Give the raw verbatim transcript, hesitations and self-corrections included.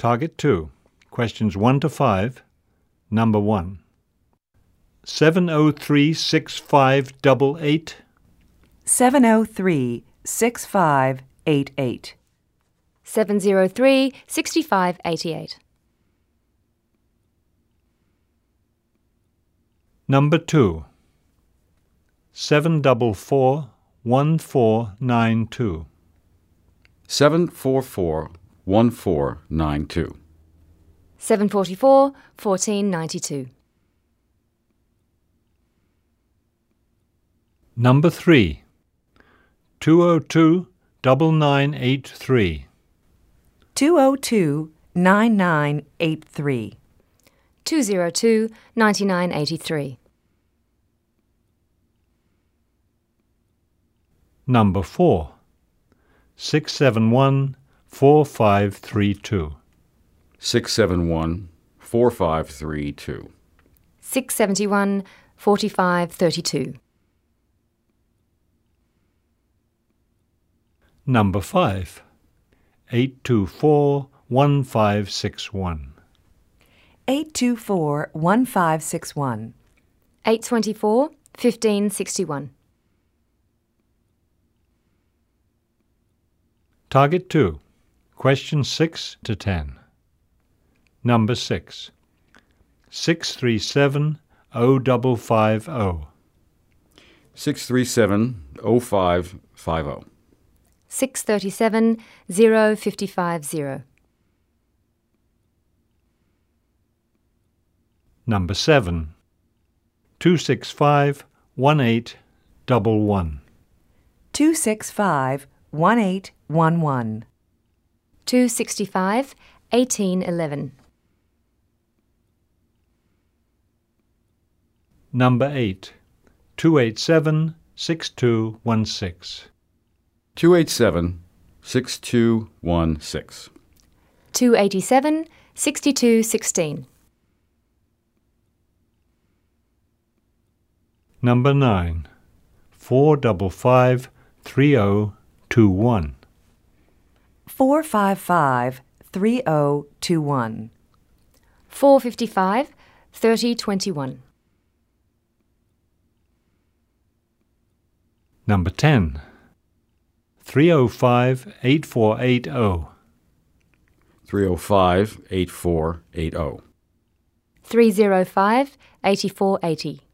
Target two. Questions one to five. Number one. seven oh three six five eight eight. seven oh three six five eight eight. seven oh three six five eight eight. Number two. seven four four one four nine two. seven four four one four nine two. seven four four fourteen ninety-two. Number three. two oh two nine nine eight three. two oh two nine nine eight three. two oh two ninety-nine eighty-three. Number four. six seven one four five three two. six seven one four five three two. six seven one forty-five thirty-two. Number five. eight two four one five six one. eight two four one five six one. eight twenty-four fifteen sixty-one. Target two. Questions six to ten. Number six. six three seven oh five five oh. six three seven oh five five oh. six thirty-seven zero fifty-five zero. Number seven. two six five one eight one one. two six five one eight one one. two sixty-five eighteen eleven. Number eight. two eight seven six two one six. two eight seven six two one six. two eighty-seven sixty-two sixteen. Number nine. four five five three oh two one. four five five three oh two one. four fifty-five thirty twenty-one. Number ten. three oh five eight four eight oh. three oh five eight four eight oh. three oh five eighty-four eighty.